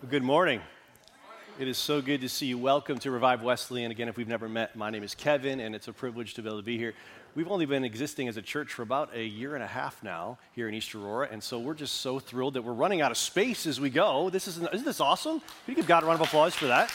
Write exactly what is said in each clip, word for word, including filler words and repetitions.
Good morning. It is so good to see you. Welcome to Revive Wesleyan. Again, if we've never met, my name is Kevin, and it's a privilege to be able to be here. We've only been existing as a church for about a year and a half now here in East Aurora, and so we're just so thrilled that we're running out of space as we go. This is, isn't this awesome? Can you give God a round of applause for that?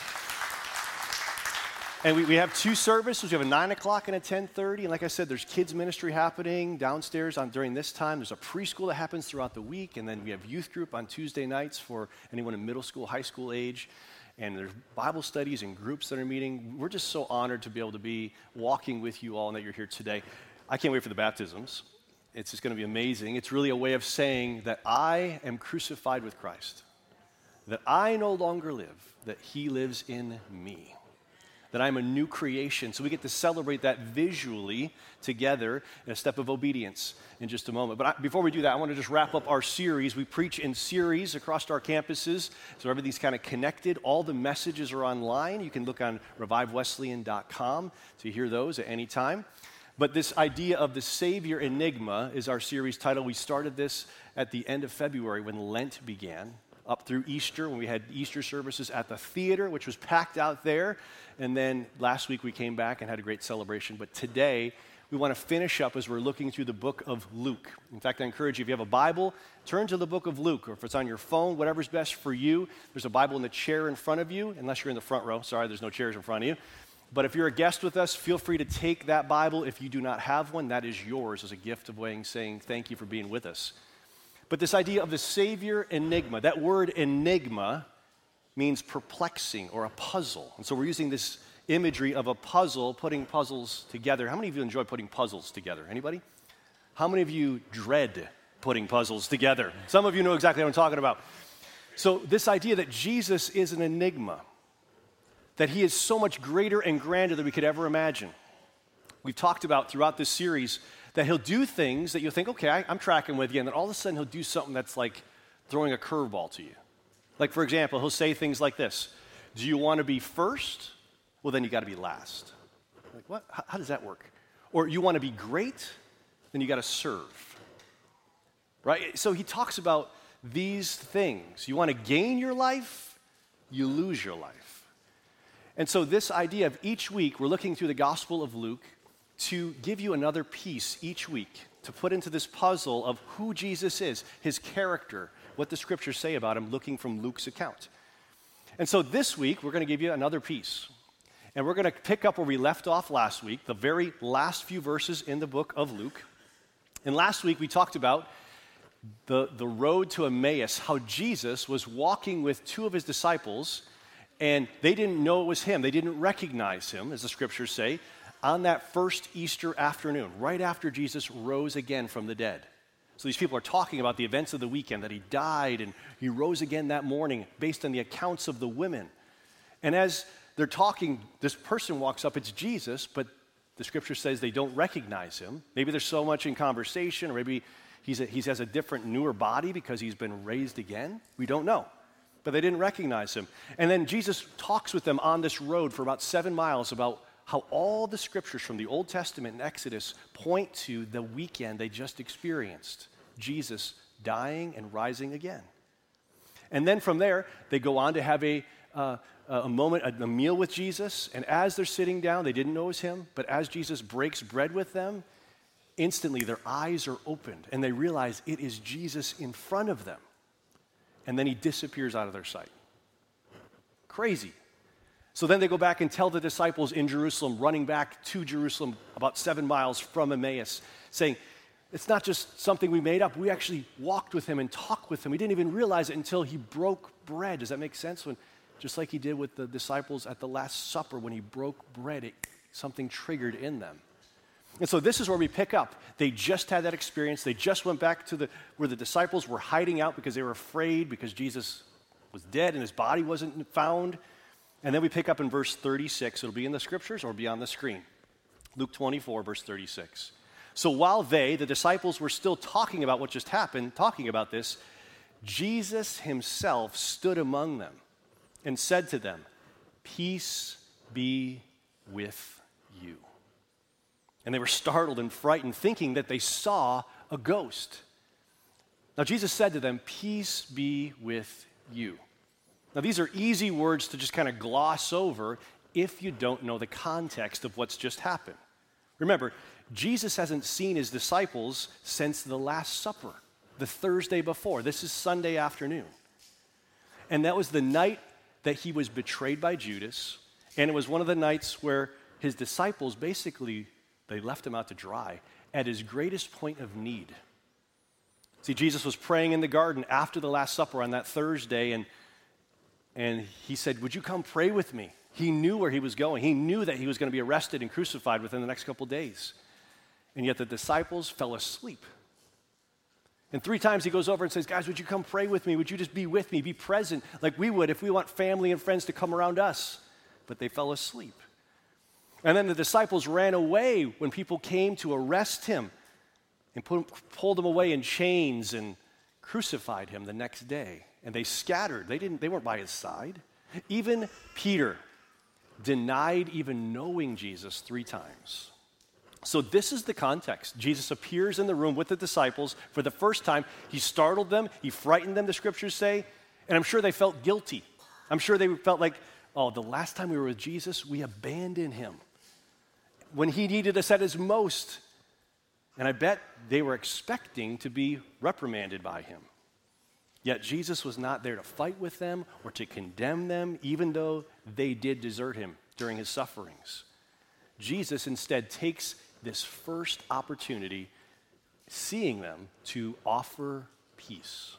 And we, we have two services. We have a nine o'clock and a ten thirty. And like I said, there's kids ministry happening downstairs on, during this time. There's a preschool that happens throughout the week. And then we have youth group on Tuesday nights for anyone in middle school, high school age. And there's Bible studies and groups that are meeting. We're just so honored to be able to be walking with you all and that you're here today. I can't wait for the baptisms. It's just going to be amazing. It's really a way of saying that I am crucified with Christ, that I no longer live, that he lives in me, that I'm a new creation. So we get to celebrate that visually together in a step of obedience in just a moment. But I, before we do that, I want to just wrap up our series. We preach in series across our campuses, so everything's kind of connected. All the messages are online. You can look on revive wesleyan dot com to hear those at any time. But this idea of the Savior Enigma is our series title. We started this at the end of February when Lent began, up through Easter, when we had Easter services at the theater, which was packed out there. And then last week we came back and had a great celebration. But today we want to finish up as we're looking through the book of Luke. In fact, I encourage you, if you have a Bible, turn to the book of Luke, or if it's on your phone, whatever's best for you. There's a Bible in the chair in front of you, unless you're in the front row. Sorry, there's no chairs in front of you. But if you're a guest with us, feel free to take that Bible. If you do not have one, that is yours as a gift of weighing, saying thank you for being with us. But this idea of the Savior Enigma, that word enigma means perplexing or a puzzle. And so we're using this imagery of a puzzle, putting puzzles together. How many of you enjoy putting puzzles together? Anybody? How many of you dread putting puzzles together? Some of you know exactly what I'm talking about. So this idea that Jesus is an enigma, that he is so much greater and grander than we could ever imagine. We've talked about throughout this series that he'll do things that you'll think, okay, I, I'm tracking with you, and then all of a sudden he'll do something that's like throwing a curveball to you. Like, for example, he'll say things like this: do you want to be first? Well, then you got to be last. Like, what? How, how does that work? Or you want to be great? Then you got to serve. Right? So he talks about these things. You want to gain your life? You lose your life. And so this idea of each week, we're looking through the Gospel of Luke to give you another piece each week to put into this puzzle of who Jesus is, his character, what the scriptures say about him, looking from Luke's account. And so this week, we're going to give you another piece. And we're going to pick up where we left off last week, the very last few verses in the book of Luke. And last week, we talked about the, the road to Emmaus, how Jesus was walking with two of his disciples, and they didn't know it was him. They didn't recognize him, as the scriptures say, on that first Easter afternoon, right after Jesus rose again from the dead. So these people are talking about the events of the weekend, that he died and he rose again that morning based on the accounts of the women. And as they're talking, this person walks up, it's Jesus, but the scripture says they don't recognize him. Maybe there's so much in conversation, or maybe he's a, he has a different, newer body because he's been raised again. We don't know. But they didn't recognize him. And then Jesus talks with them on this road for about seven miles about how all the scriptures from the Old Testament and Exodus point to the weekend they just experienced, Jesus dying and rising again. And then from there, they go on to have a, uh, a moment, a, a meal with Jesus, and as they're sitting down, they didn't know it was him, but as Jesus breaks bread with them, instantly their eyes are opened, and they realize it is Jesus in front of them. And then he disappears out of their sight. Crazy. So then they go back and tell the disciples in Jerusalem, running back to Jerusalem about seven miles from Emmaus, saying, it's not just something we made up. We actually walked with him and talked with him. We didn't even realize it until he broke bread. Does that make sense? When, just like he did with the disciples at the Last Supper, when he broke bread, it, something triggered in them. And so this is where we pick up. They just had that experience. They just went back to the where the disciples were hiding out because they were afraid because Jesus was dead and his body wasn't found. And then we pick up in verse thirty-six. It'll be in the scriptures or be on the screen. Luke twenty-four, verse thirty-six. So while they, the disciples, were still talking about what just happened, talking about this, Jesus himself stood among them and said to them, "Peace be with you." And they were startled and frightened, thinking that they saw a ghost. Now Jesus said to them, "Peace be with you." Now, these are easy words to just kind of gloss over if you don't know the context of what's just happened. Remember, Jesus hasn't seen his disciples since the Last Supper, the Thursday before. This is Sunday afternoon. And that was the night that he was betrayed by Judas, and it was one of the nights where his disciples basically, they left him out to dry at his greatest point of need. See, Jesus was praying in the garden after the Last Supper on that Thursday, and, and he said, would you come pray with me? He knew where he was going. He knew that he was going to be arrested and crucified within the next couple days. And yet the disciples fell asleep. And three times he goes over and says, guys, would you come pray with me? Would you just be with me, be present like we would if we want family and friends to come around us? But they fell asleep. And then the disciples ran away when people came to arrest him and put, pulled him away in chains and crucified him the next day. And they scattered. They didn't, they weren't by his side. Even Peter denied even knowing Jesus three times. So this is the context. Jesus appears in the room with the disciples for the first time. He startled them. He frightened them, the scriptures say. And I'm sure they felt guilty. I'm sure they felt like, oh, the last time we were with Jesus, we abandoned him when he needed us at his most. And I bet they were expecting to be reprimanded by him. Yet Jesus was not there to fight with them or to condemn them, even though they did desert him during his sufferings. Jesus instead takes this first opportunity, seeing them, to offer peace.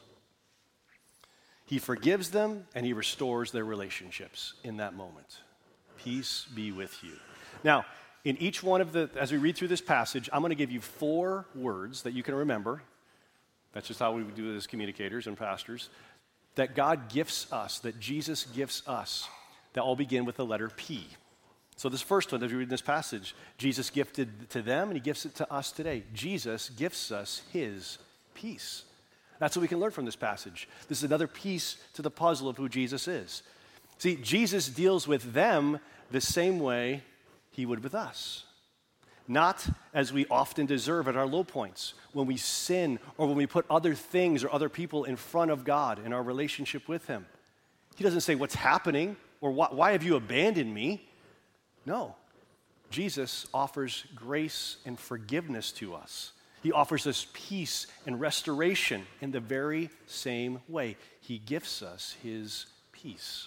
He forgives them and he restores their relationships in that moment. Peace be with you. Now, in each one of the, as we read through this passage, I'm going to give you four words that you can remember. That's just how we do it as communicators and pastors. That God gifts us, that Jesus gifts us, that all begin with the letter P. So this first one, as we read in this passage, Jesus gifted to them and he gifts it to us today. Jesus gifts us his peace. That's what we can learn from this passage. This is another piece to the puzzle of who Jesus is. See, Jesus deals with them the same way he would with us. Not as we often deserve at our low points, when we sin or when we put other things or other people in front of God in our relationship with him. He doesn't say, what's happening? Or why, why have you abandoned me? No. Jesus offers grace and forgiveness to us. He offers us peace and restoration in the very same way. He gifts us his peace.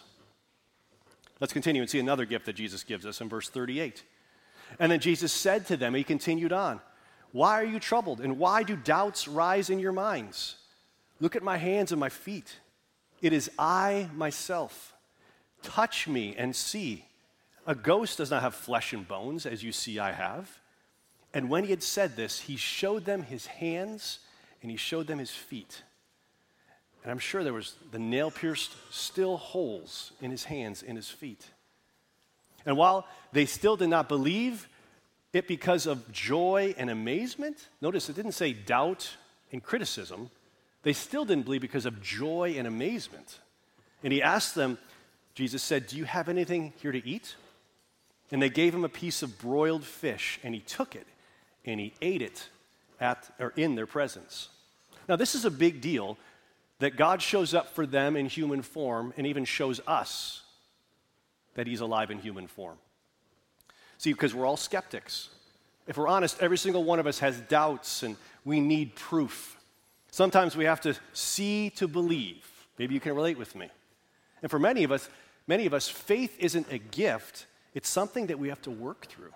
Let's continue and see another gift that Jesus gives us in verse thirty-eight. And then Jesus said to them, he continued on, why are you troubled, and why do doubts rise in your minds? Look at my hands and my feet. It is I myself. Touch me and see. A ghost does not have flesh and bones, as you see I have. And when he had said this, he showed them his hands and he showed them his feet. And I'm sure there was the nail-pierced still holes in his hands and his feet. And while they still did not believe it because of joy and amazement, notice it didn't say doubt and criticism. They still didn't believe because of joy and amazement. And he asked them, Jesus said, do you have anything here to eat? And they gave him a piece of broiled fish, and he took it, and he ate it at or in their presence. Now, this is a big deal that God shows up for them in human form and even shows us that he's alive in human form. See, because we're all skeptics. If we're honest, every single one of us has doubts, and we need proof. Sometimes we have to see to believe. Maybe you can relate with me. And for many of us, many of us, faith isn't a gift. It's something that we have to work through.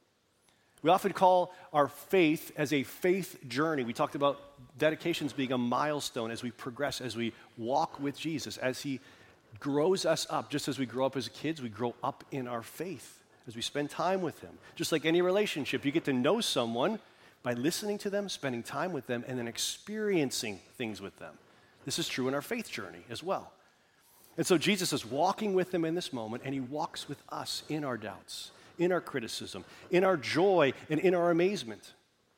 We often call our faith as a faith journey. We talked about dedications being a milestone as we progress, as we walk with Jesus, as he grows us up. Just as we grow up as kids, we grow up in our faith as we spend time with him. Just like any relationship, you get to know someone by listening to them, spending time with them, and then experiencing things with them. This is true in our faith journey as well. And so Jesus is walking with them in this moment, and he walks with us in our doubts, in our criticism, in our joy, and in our amazement.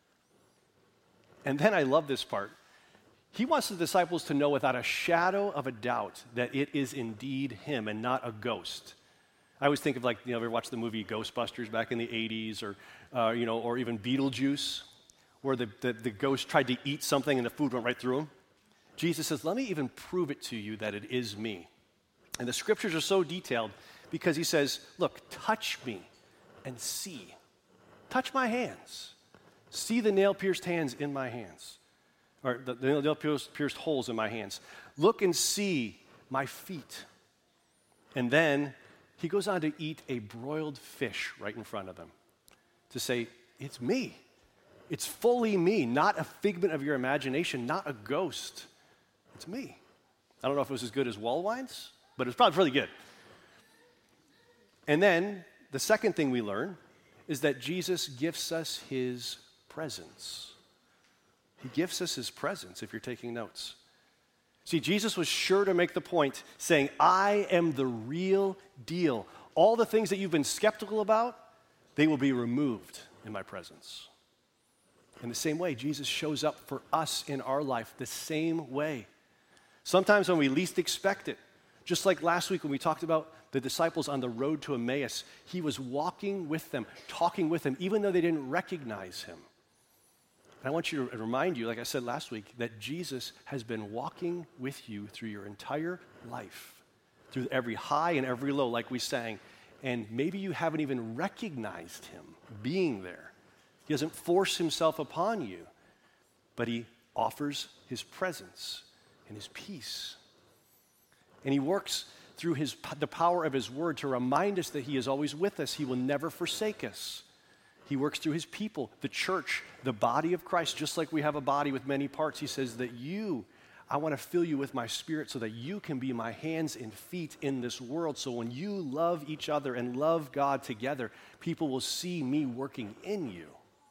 And then I love this part. He wants the disciples to know without a shadow of a doubt that it is indeed him and not a ghost. I always think of, like, you know, ever watched the movie Ghostbusters back in the eighties, or, uh, you know, or even Beetlejuice, where the, the, the ghost tried to eat something and the food went right through him? Jesus says, let me even prove it to you that it is me. And the scriptures are so detailed because he says, look, touch me and see. Touch my hands. See the nail-pierced hands in my hands, or the, the nail-pierced pierced holes in my hands. Look and see my feet. And then he goes on to eat a broiled fish right in front of them to say, it's me. It's fully me, not a figment of your imagination, not a ghost. It's me. I don't know if it was as good as Wallwine's, but it was probably really good. And then the second thing we learn is that Jesus gifts us his presence. He gifts us his presence, if you're taking notes. See, Jesus was sure to make the point saying, I am the real deal. All the things that you've been skeptical about, they will be removed in my presence. In the same way, Jesus shows up for us in our life the same way. Sometimes when we least expect it, just like last week when we talked about the disciples on the road to Emmaus, he was walking with them, talking with them, even though they didn't recognize him. And I want you to remind you, like I said last week, that Jesus has been walking with you through your entire life, through every high and every low, like we sang. And maybe you haven't even recognized him being there. He doesn't force himself upon you, but he offers his presence and his peace. And he works through his, the power of his word to remind us that he is always with us. He will never forsake us. He works through his people, the church, the body of Christ. Just like we have a body with many parts, he says that you, I want to fill you with my spirit so that you can be my hands and feet in this world. So when you love each other and love God together, people will see me working in you.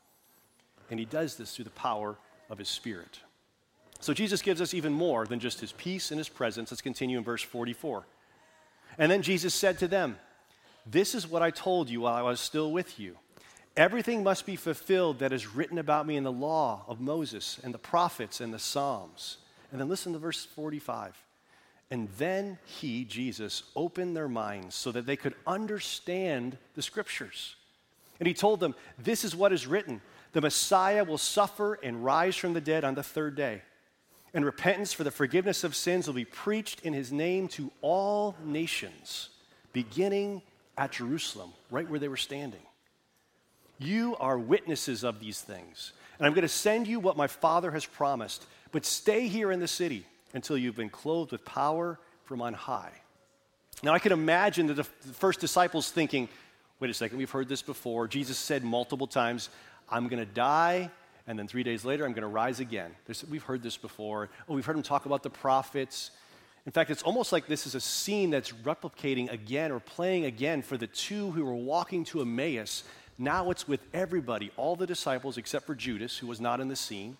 And he does this through the power of his spirit. So Jesus gives us even more than just his peace and his presence. Let's continue in verse forty-four. And then Jesus said to them, this is what I told you while I was still with you. Everything must be fulfilled that is written about me in the law of Moses and the prophets and the Psalms. And then listen to verse forty-five. And then he, Jesus, opened their minds so that they could understand the scriptures. And he told them, this is what is written. The Messiah will suffer and rise from the dead on the third day. And repentance for the forgiveness of sins will be preached in his name to all nations, beginning at Jerusalem, right where they were standing. You are witnesses of these things. And I'm going to send you what my Father has promised. But stay here in the city until you've been clothed with power from on high. Now I can imagine the first disciples thinking, wait a second, we've heard this before. Jesus said multiple times, I'm going to die, and then three days later I'm going to rise again. There's, we've heard this before. Oh, we've heard him talk about the prophets. In fact, it's almost like this is a scene that's replicating again or playing again for the two who were walking to Emmaus. Now it's with everybody, all the disciples except for Judas, who was not in the scene.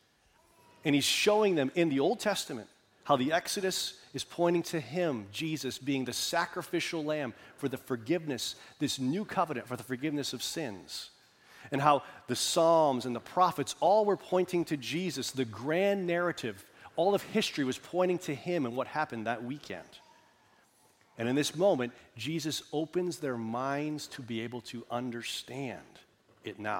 And he's showing them in the Old Testament how the Exodus is pointing to him, Jesus, being the sacrificial lamb for the forgiveness, this new covenant for the forgiveness of sins. And how the Psalms and the prophets all were pointing to Jesus, the grand narrative. All of history was pointing to him and what happened that weekend. And in this moment, Jesus opens their minds to be able to understand it now.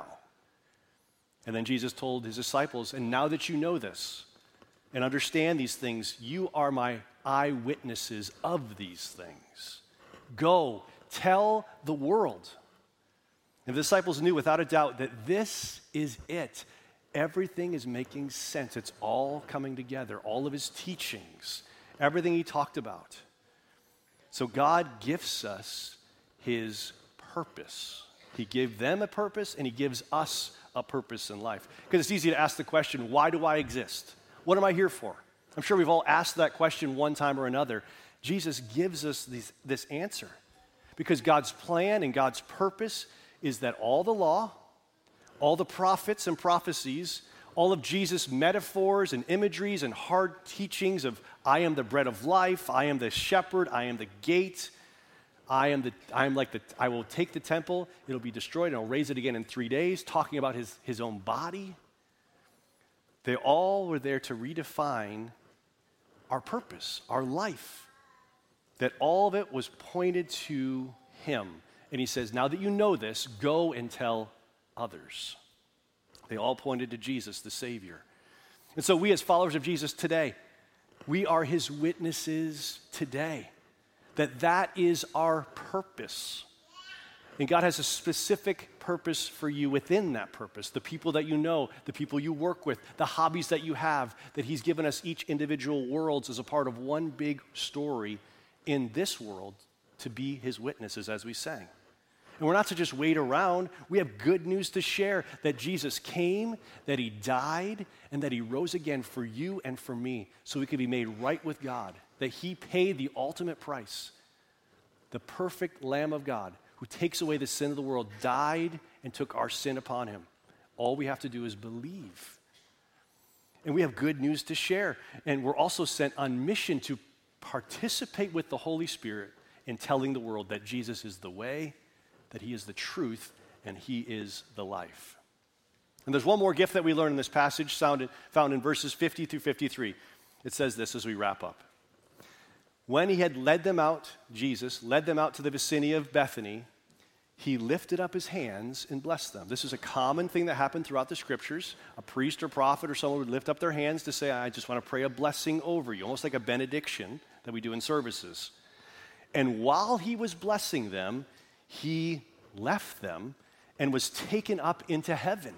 And then Jesus told his disciples, and now that you know this and understand these things, you are my eyewitnesses of these things. Go, tell the world. And the disciples knew without a doubt that this is it. Everything is making sense. It's all coming together. All of his teachings, everything he talked about. So God gifts us his purpose. He gave them a purpose, and he gives us a purpose in life. Because it's easy to ask the question, why do I exist? What am I here for? I'm sure we've all asked that question one time or another. Jesus gives us these, this answer. Because God's plan and God's purpose is that all the law, all the prophets and prophecies, all of Jesus' metaphors and imageries and hard teachings of I am the bread of life, I am the shepherd, I am the gate, I am the I am like the I will take the temple, it'll be destroyed, and I'll raise it again in three days, talking about his, his own body. They all were there to redefine our purpose, our life. That all of it was pointed to him. And he says, now that you know this, go and tell others. They all pointed to Jesus, the Savior. And so we as followers of Jesus today, we are his witnesses today. that that is our purpose. And God has a specific purpose for you within that purpose. The people that you know, the people you work with, the hobbies that you have, that he's given us each individual worlds as a part of one big story in this world to be his witnesses, as we sang. And we're not to just wait around. We have good news to share that Jesus came, that he died, and that he rose again for you and for me so we could be made right with God, that he paid the ultimate price. The perfect Lamb of God who takes away the sin of the world died and took our sin upon him. All we have to do is believe. And we have good news to share. And we're also sent on mission to participate with the Holy Spirit in telling the world that Jesus is the way, that he is the truth, and he is the life. And there's one more gift that we learn in this passage found in, found in verses fifty through fifty-three. It says this as we wrap up. When he had led them out, Jesus led them out to the vicinity of Bethany, he lifted up his hands and blessed them. This is a common thing that happened throughout the scriptures. A priest or prophet or someone would lift up their hands to say, I just want to pray a blessing over you, almost like a benediction that we do in services. And while he was blessing them, he left them and was taken up into heaven.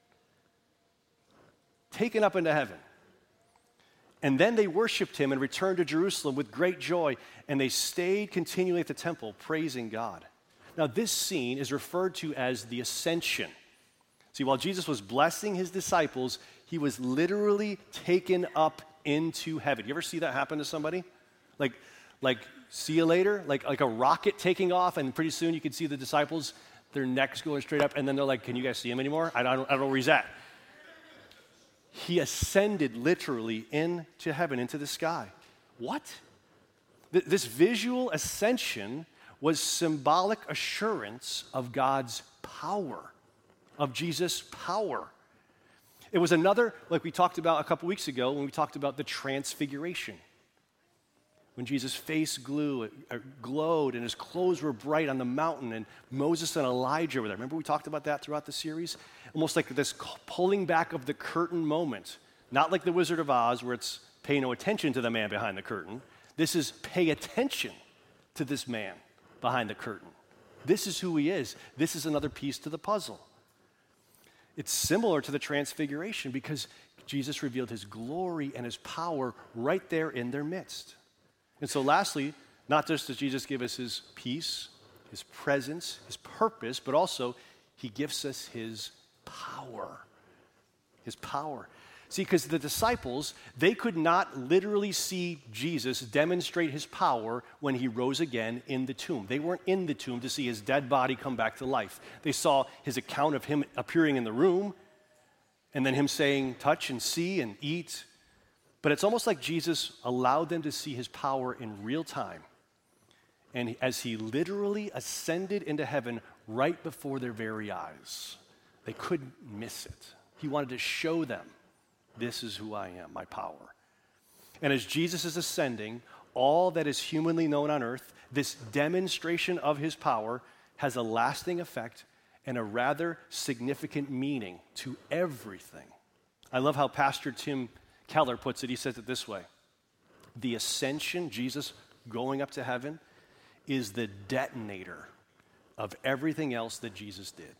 Taken up into heaven. And then they worshiped him and returned to Jerusalem with great joy, and they stayed continually at the temple, praising God. Now, this scene is referred to as the ascension. See, while Jesus was blessing his disciples, he was literally taken up into heaven. You ever see that happen to somebody? Like, like see you later? Like, like a rocket taking off, and pretty soon you can see the disciples, their necks going straight up, and then they're like, can you guys see him anymore? I don't, I don't know where he's at. He ascended literally into heaven, into the sky. What? Th- this visual ascension was symbolic assurance of God's power, of Jesus' power. It was another, like we talked about a couple weeks ago when we talked about the transfiguration. When Jesus' face glue, uh, glowed and his clothes were bright on the mountain, and Moses and Elijah were there. Remember we talked about that throughout the series? Almost like this pulling back of the curtain moment. Not like the Wizard of Oz where it's pay no attention to the man behind the curtain. This is pay attention to this man behind the curtain. This is who he is. This is another piece to the puzzle. It's similar to the transfiguration because Jesus revealed his glory and his power right there in their midst. And so lastly, not just does Jesus give us his peace, his presence, his purpose, but also he gives us his power. His power. See, because the disciples, they could not literally see Jesus demonstrate his power when he rose again in the tomb. They weren't in the tomb to see his dead body come back to life. They saw his account of him appearing in the room, and then him saying, touch and see and eat. But it's almost like Jesus allowed them to see his power in real time. And as he literally ascended into heaven right before their very eyes, they couldn't miss it. He wanted to show them, this is who I am, my power. And as Jesus is ascending, all that is humanly known on earth, this demonstration of his power has a lasting effect and a rather significant meaning to everything. I love how Pastor Tim Keller puts it. He says it this way. The ascension, Jesus going up to heaven, is the detonator of everything else that Jesus did.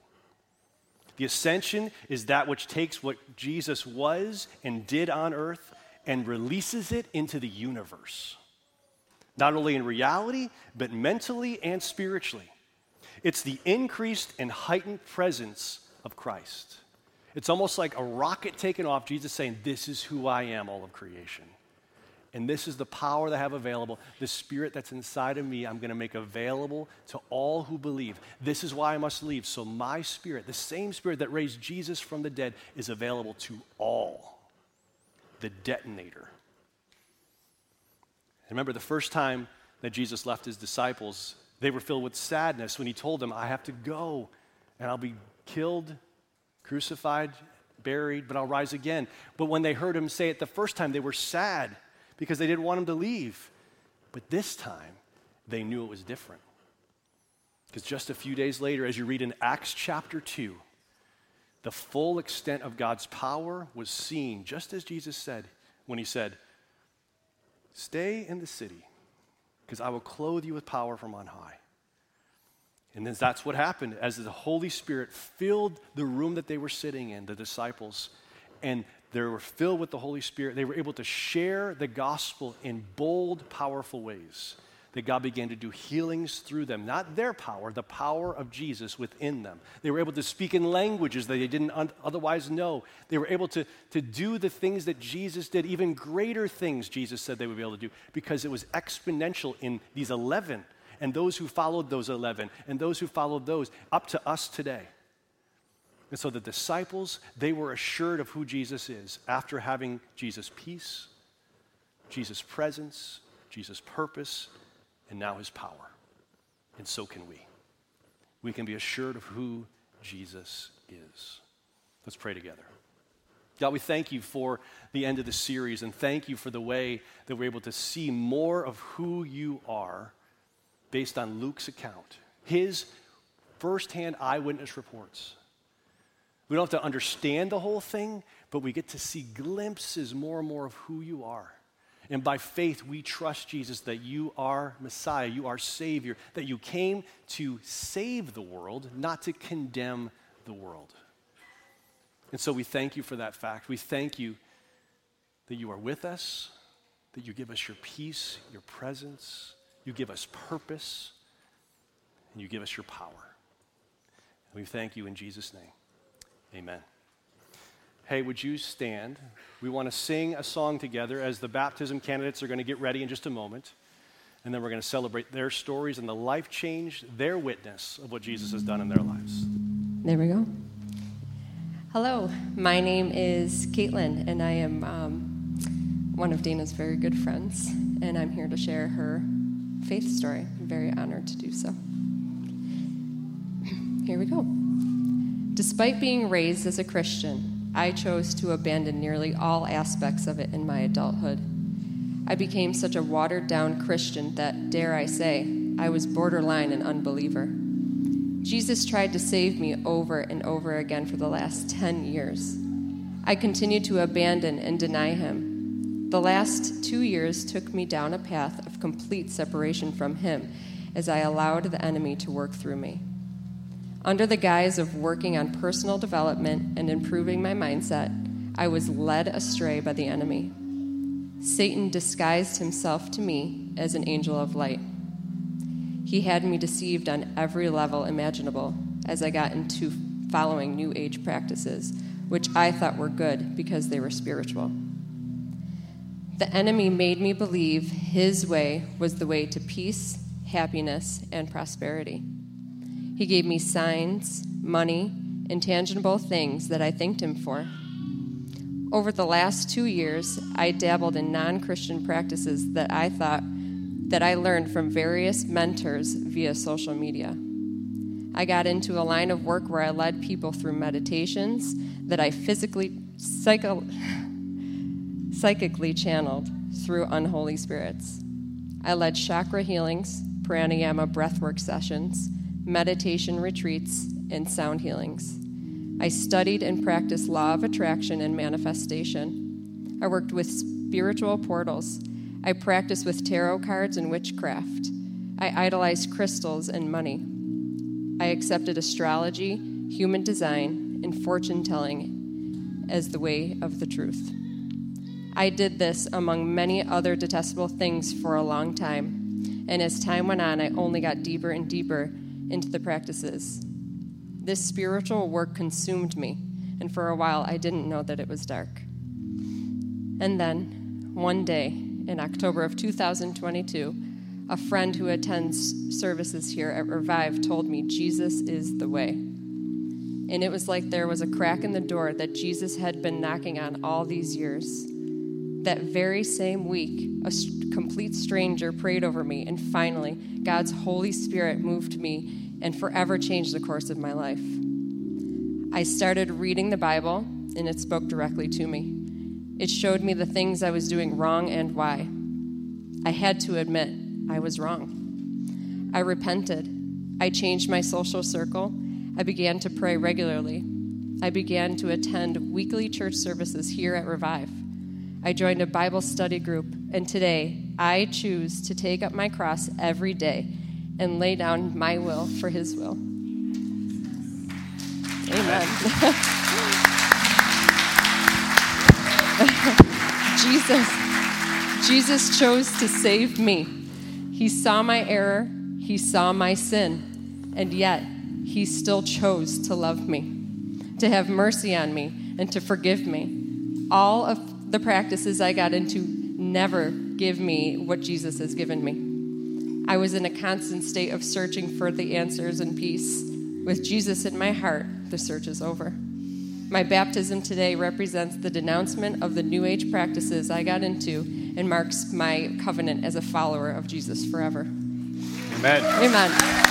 The ascension is that which takes what Jesus was and did on earth and releases it into the universe. Not only in reality, but mentally and spiritually. It's the increased and heightened presence of Christ. It's almost like a rocket taking off, Jesus saying, this is who I am, all of creation. And this is the power that I have available. The spirit that's inside of me, I'm going to make available to all who believe. This is why I must leave. So my spirit, the same spirit that raised Jesus from the dead, is available to all. The detonator. And remember, the first time that Jesus left his disciples, they were filled with sadness when he told them, I have to go and I'll be killed, crucified, buried, but I'll rise again. But when they heard him say it the first time, they were sad because they didn't want him to leave. But this time, they knew it was different. Because just a few days later, as you read in Acts chapter two, the full extent of God's power was seen, just as Jesus said when he said, stay in the city because I will clothe you with power from on high. And then that's what happened as the Holy Spirit filled the room that they were sitting in, the disciples, and they were filled with the Holy Spirit. They were able to share the gospel in bold, powerful ways. That God began to do healings through them. Not their power, the power of Jesus within them. They were able to speak in languages that they didn't un- otherwise know. They were able to, to do the things that Jesus did, even greater things Jesus said they would be able to do, because it was exponential in these eleven, and those who followed those eleven, and those who followed those, up to us today. And so the disciples, they were assured of who Jesus is after having Jesus' peace, Jesus' presence, Jesus' purpose, and now his power. And so can we. We can be assured of who Jesus is. Let's pray together. God, we thank you for the end of the series, and thank you for the way that we're able to see more of who you are based on Luke's account, his firsthand eyewitness reports. We don't have to understand the whole thing, but we get to see glimpses more and more of who you are. And by faith, we trust, Jesus, that you are Messiah, you are Savior, that you came to save the world, not to condemn the world. And so we thank you for that fact. We thank you that you are with us, that you give us your peace, your presence, you give us purpose, and you give us your power. And we thank you in Jesus' name. Amen. Hey, would you stand? We want to sing a song together as the baptism candidates are going to get ready in just a moment. And then we're going to celebrate their stories and the life change, their witness of what Jesus has done in their lives. There we go. Hello, my name is Caitlin, and I am um, one of Dana's very good friends, and I'm here to share her faith story. I'm very honored to do so. Here we go. Despite being raised as a Christian, I chose to abandon nearly all aspects of it in my adulthood. I became such a watered-down Christian that, dare I say, I was borderline an unbeliever. Jesus tried to save me over and over again for the last ten years. I continued to abandon and deny him. The last two years took me down a path of complete separation from him as I allowed the enemy to work through me. Under the guise of working on personal development and improving my mindset, I was led astray by the enemy. Satan disguised himself to me as an angel of light. He had me deceived on every level imaginable as I got into following New Age practices, which I thought were good because they were spiritual. The enemy made me believe his way was the way to peace, happiness, and prosperity. He gave me signs, money, intangible things that I thanked him for. Over the last two years, I dabbled in non-Christian practices that I thought that I learned from various mentors via social media. I got into a line of work where I led people through meditations that I physically, psycho, psychically channeled through unholy spirits. I led chakra healings, pranayama breathwork sessions, meditation retreats, and sound healings. I studied and practiced law of attraction and manifestation. I worked with spiritual portals. I practiced with tarot cards and witchcraft. I idolized crystals and money. I accepted astrology, human design, and fortune-telling as the way of the truth. I did this among many other detestable things for a long time, and as time went on, I only got deeper and deeper into the practices. This spiritual work consumed me, and for a while I didn't know that it was dark. And then, one day, in October of two thousand twenty-two, a friend who attends services here at Revive told me Jesus is the way. And it was like there was a crack in the door that Jesus had been knocking on all these years. That very same week, a complete stranger prayed over me, and finally, God's Holy Spirit moved me and forever changed the course of my life. I started reading the Bible, and it spoke directly to me. It showed me the things I was doing wrong and why. I had to admit I was wrong. I repented. I changed my social circle. I began to pray regularly. I began to attend weekly church services here at Revive. I joined a Bible study group, and today I choose to take up my cross every day and lay down my will for his will. Amen. Jesus, Jesus chose to save me. He saw my error, he saw my sin, and yet he still chose to love me, to have mercy on me, and to forgive me. All of the practices I got into never give me what Jesus has given me. I was in a constant state of searching for the answers and peace. With Jesus in my heart, the search is over. My baptism today represents the denouncement of the New Age practices I got into and marks my covenant as a follower of Jesus forever. Amen. Amen.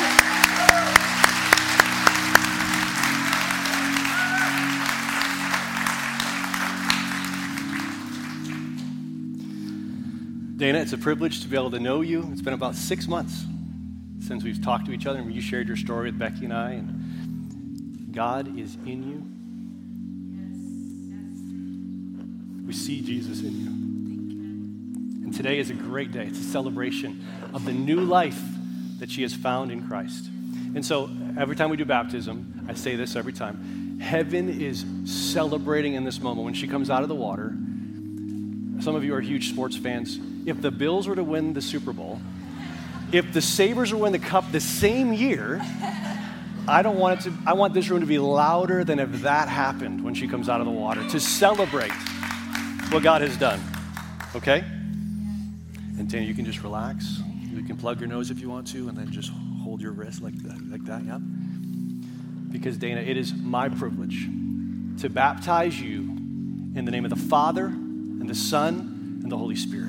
Dana, it's a privilege to be able to know you. It's been about six months since we've talked to each other and you shared your story with Becky and I. And God is in you. We see Jesus in you. And today is a great day. It's a celebration of the new life that she has found in Christ. And so every time we do baptism, I say this every time, heaven is celebrating in this moment. When she comes out of the water, some of you are huge sports fans. If the Bills were to win the Super Bowl, if the Sabres were to win the Cup the same year, I don't want it to, I want this room to be louder than if that happened when she comes out of the water, to celebrate what God has done, okay? And Dana, you can just relax. You can plug your nose if you want to, and then just hold your wrist like that, like that, yeah? Because Dana, it is my privilege to baptize you in the name of the Father, and the Son, and the Holy Spirit.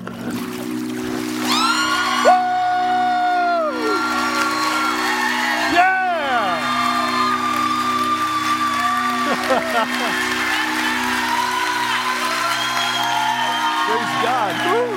Praise God. Woo.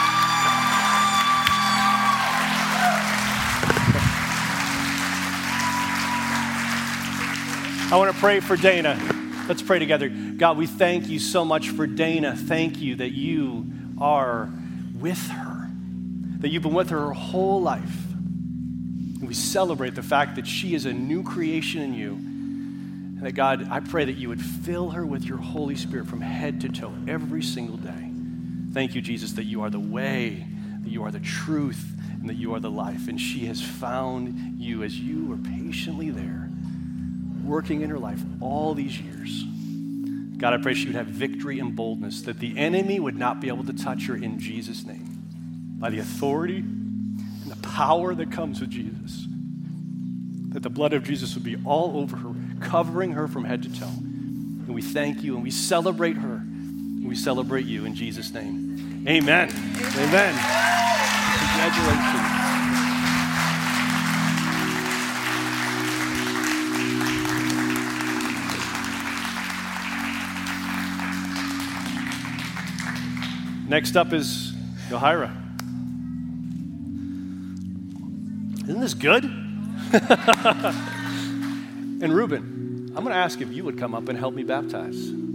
I want to pray for Dana. Let's pray together. God, we thank you so much for Dana. Thank you that you are with her, that you've been with her her whole life. And we celebrate the fact that she is a new creation in you. And that, God, I pray that you would fill her with your Holy Spirit from head to toe every single day. Thank you, Jesus, that you are the way, that you are the truth, and that you are the life. And she has found you as you were patiently there, working in her life all these years. God, I pray she would have victory and boldness, that the enemy would not be able to touch her in Jesus' name. By the authority and the power that comes with Jesus. That the blood of Jesus would be all over her, covering her from head to toe. And we thank you and we celebrate her. And we celebrate you in Jesus' name. Amen. Amen. Amen. Congratulations. Next up is Yohira. Isn't this good? And Ruben, I'm going to ask if you would come up and help me baptize.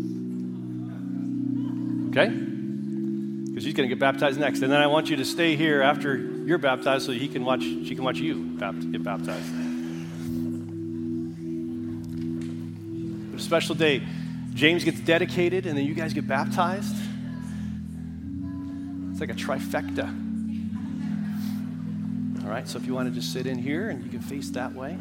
Okay? Because he's going to get baptized next. And then I want you to stay here after you're baptized so he can watch, she can watch you get baptized. But a special day. James gets dedicated and then you guys get baptized. It's like a trifecta. All right, so if you want to just sit in here and you can face that way.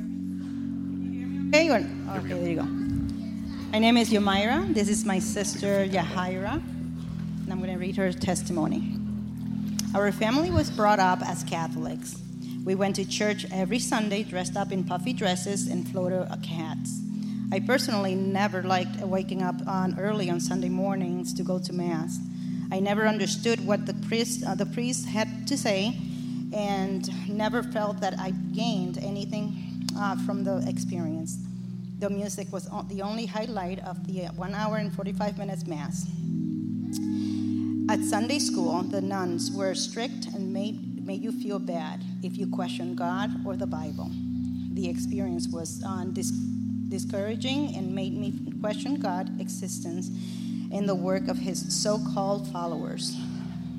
Okay, okay, there you go. My name is Yomaira. This is my sister, Yahira. And I'm going to read her testimony. Our family was brought up as Catholics. We went to church every Sunday dressed up in puffy dresses and Florida hats. I personally never liked waking up on early on Sunday mornings to go to Mass. I never understood what the priest, uh, the priest had to say, and never felt that I gained anything uh, from the experience. The music was the only highlight of the one hour and forty-five minutes Mass. At Sunday school, the nuns were strict and made, made you feel bad if you questioned God or the Bible. The experience was uh, dis- discouraging and made me question God's existence in the work of his so-called followers.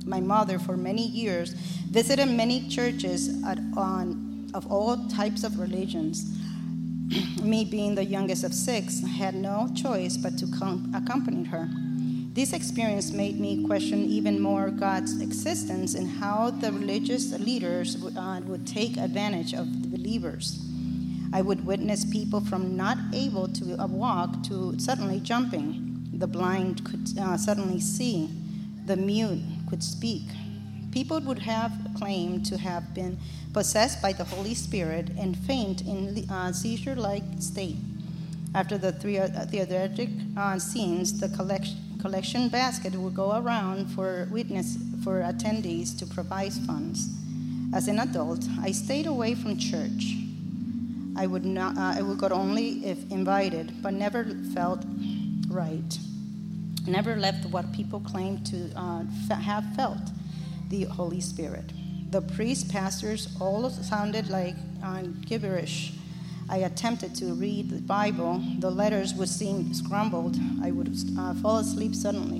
My mother, for many years, visited many churches at, on, of all types of religions. Me, being the youngest of six, had no choice but to com- accompany her. This experience made me question even more God's existence and how the religious leaders would, uh, would take advantage of the believers. I would witness people from not able to uh, walk to suddenly jumping. The blind could uh, suddenly see. The mute could speak. People would have claimed to have been possessed by the Holy Spirit and faint in uh, seizure-like state. After the theatric uh, scenes, the collection, collection basket would go around for witness for attendees to provide funds. As an adult, I stayed away from church. I would not. Uh, I would go only if invited, but never felt right. Never left what people claimed to uh, have felt, the Holy Spirit. The priests, pastors, all sounded like uh, gibberish. I attempted to read the Bible. The letters would seem scrambled. I would uh, fall asleep suddenly.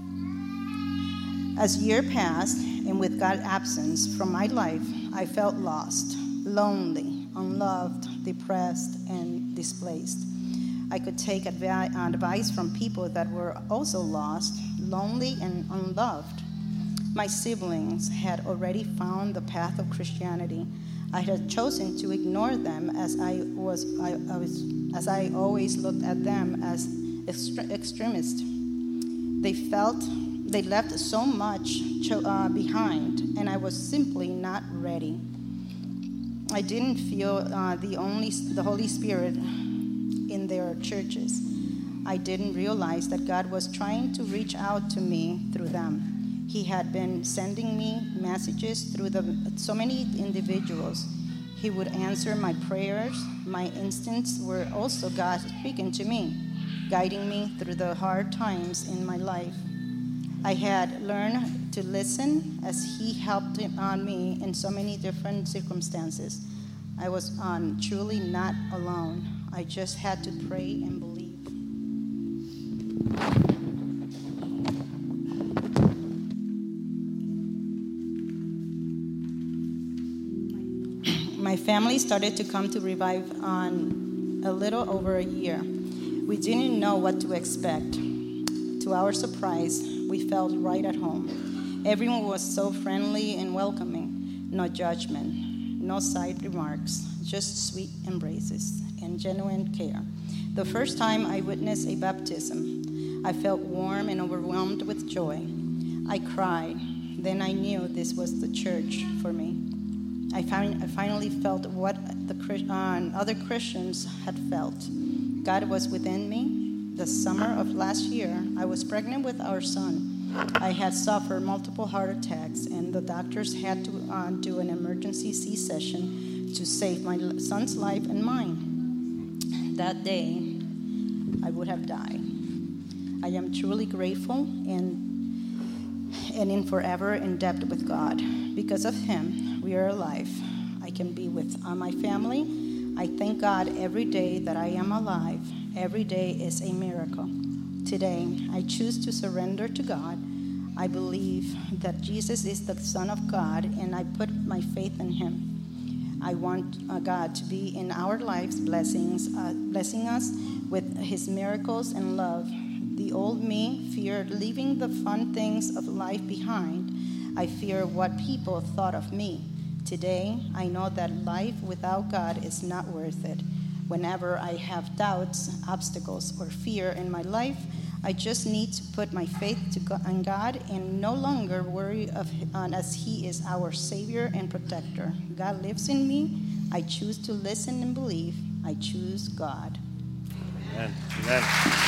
As years passed, and with God's absence from my life, I felt lost, lonely, unloved, depressed, and displaced. I could take advi- advice from people that were also lost, lonely, and unloved. My siblings had already found the path of Christianity. I had chosen to ignore them as I was, I, I was as I always looked at them as extre- extremists. They felt they left so much cho- uh, behind, and I was simply not ready. I didn't feel uh, the only the Holy Spirit in their churches. I didn't realize that God was trying to reach out to me through them. He had been sending me messages through the, so many individuals. He would answer my prayers. My instincts were also God speaking to me, guiding me through the hard times in my life. I had learned to listen as He helped on me in so many different circumstances. I was um, truly not alone. I just had to pray and believe. My family started to come to Revive on a little over a year. We didn't know what to expect. To our surprise, we felt right at home. Everyone was so friendly and welcoming. No judgment, no side remarks, just sweet embraces and genuine care. The first time I witnessed a baptism, I felt warm and overwhelmed with joy. I cried. Then I knew this was the church for me. I, found, I finally felt what the uh, other Christians had felt. God was within me. The summer of last year, I was pregnant with our son. I had suffered multiple heart attacks, and the doctors had to uh, do an emergency C-section to save my son's life and mine. That day, I would have died. I am truly grateful and, and in forever in debt with God. Because of Him, we are alive. I can be with uh, my family. I thank God every day that I am alive. Every day is a miracle. Today, I choose to surrender to God. I believe that Jesus is the Son of God, and I put my faith in Him. I want uh, God to be in our lives, blessings, uh, blessing us with His miracles and love. The old me feared leaving the fun things of life behind. I fear what people thought of me. Today, I know that life without God is not worth it. Whenever I have doubts, obstacles, or fear in my life, I just need to put my faith to God, on God and no longer worry of uh, as He is our Savior and Protector. God lives in me. I choose to listen and believe. I choose God. Amen. Amen.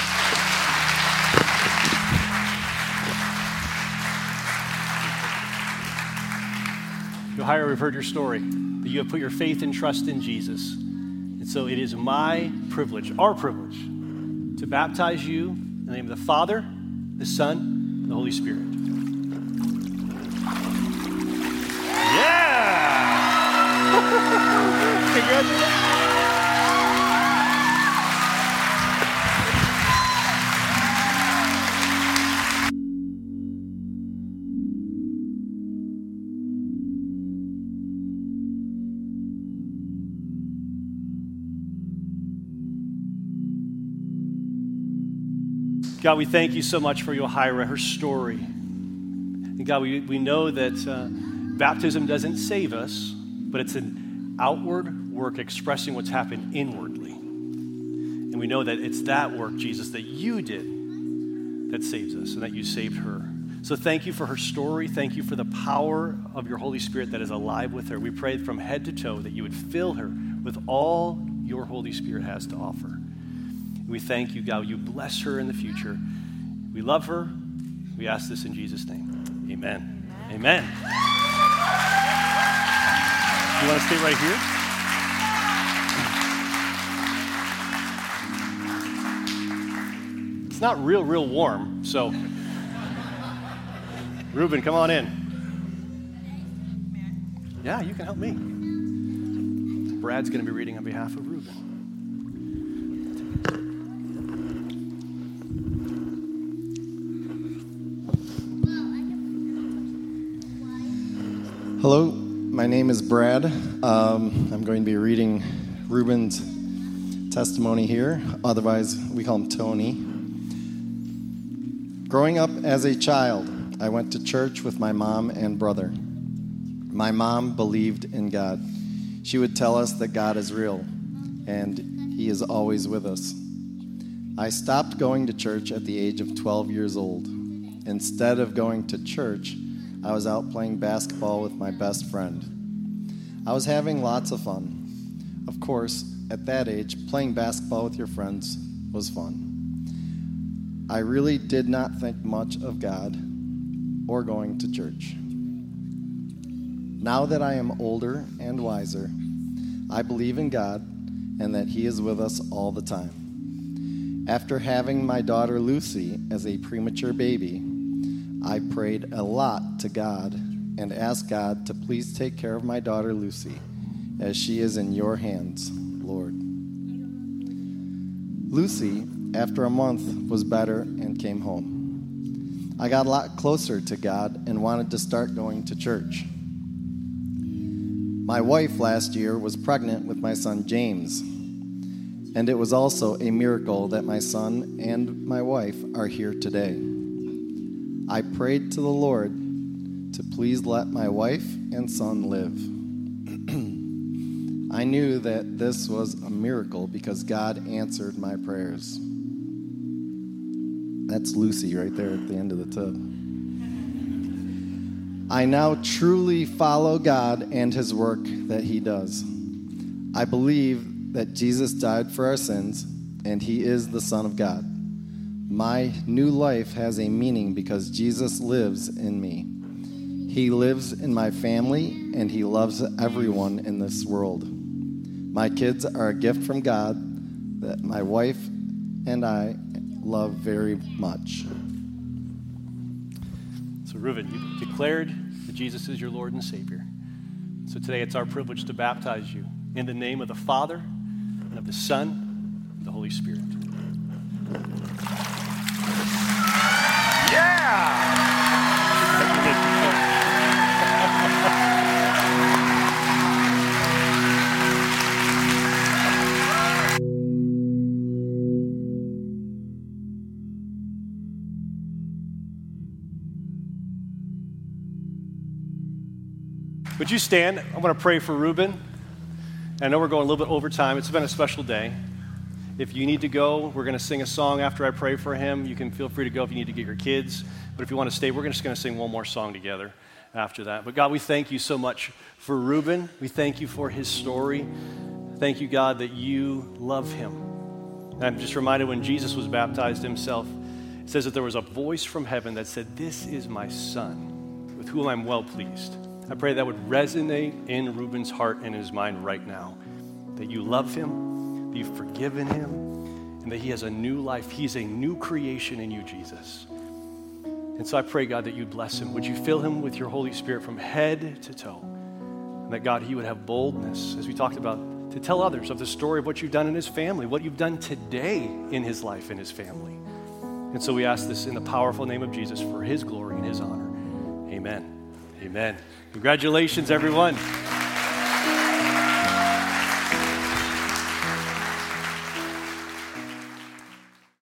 Yohaira, we've heard your story, that you have put your faith and trust in Jesus. And so it is my privilege, our privilege, to baptize you in the name of the Father, the Son, and the Holy Spirit. Yeah! Congratulations! God, we thank you so much for Yohira, her story. And God, we, we know that uh, baptism doesn't save us, but it's an outward work expressing what's happened inwardly. And we know that it's that work, Jesus, that you did that saves us and that you saved her. So thank you for her story. Thank you for the power of your Holy Spirit that is alive with her. We pray from head to toe that you would fill her with all your Holy Spirit has to offer. We thank you, God. You bless her in the future. We love her. We ask this in Jesus' name. Amen. Amen. Amen. You want to stay right here? It's not real, real warm, so Ruben, come on in. Yeah, you can help me. Brad's going to be reading on behalf of Ruben. Hello, my name is Brad. Um, I'm going to be reading Ruben's testimony here. Otherwise, we call him Tony. Growing up as a child, I went to church with my mom and brother. My mom believed in God. She would tell us that God is real, and He is always with us. I stopped going to church at the age of twelve years old. Instead of going to church, I was out playing basketball with my best friend. I was having lots of fun. Of course, at that age, playing basketball with your friends was fun. I really did not think much of God or going to church. Now that I am older and wiser, I believe in God and that He is with us all the time. After having my daughter Lucy as a premature baby, I prayed a lot to God and asked God to please take care of my daughter Lucy, as she is in your hands, Lord. Lucy, after a month, was better and came home. I got a lot closer to God and wanted to start going to church. My wife last year was pregnant with my son James, and it was also a miracle that my son and my wife are here today. I prayed to the Lord to please let my wife and son live. I knew that this was a miracle because God answered my prayers. That's Lucy right there at the end of the tub. I now truly follow God and His work that He does. I believe that Jesus died for our sins and He is the Son of God. My new life has a meaning because Jesus lives in me. He lives in my family, and He loves everyone in this world. My kids are a gift from God that my wife and I love very much. So, Reuben, you declared that Jesus is your Lord and Savior. So today it's our privilege to baptize you in the name of the Father, and of the Son, and of the Holy Spirit. Yeah! Would you stand? I want to pray for Reuben. I know we're going a little bit over time. It's been a special day. If you need to go, we're going to sing a song after I pray for him. You can feel free to go if you need to get your kids. But if you want to stay, we're just going to sing one more song together after that. But God, we thank you so much for Reuben. We thank you for his story. Thank you, God, that you love him. And I'm just reminded when Jesus was baptized himself, it says that there was a voice from heaven that said, "This is my son, with whom I'm well pleased." I pray that would resonate in Reuben's heart and his mind right now, that you love him, that you've forgiven him, and that he has a new life. He's a new creation in you, Jesus. And so I pray, God, that you'd bless him. Would you fill him with your Holy Spirit from head to toe? And that, God, he would have boldness, as we talked about, to tell others of the story of what you've done in his family, what you've done today in his life and his family. And so we ask this in the powerful name of Jesus for his glory and his honor. Amen. Amen. Congratulations, everyone.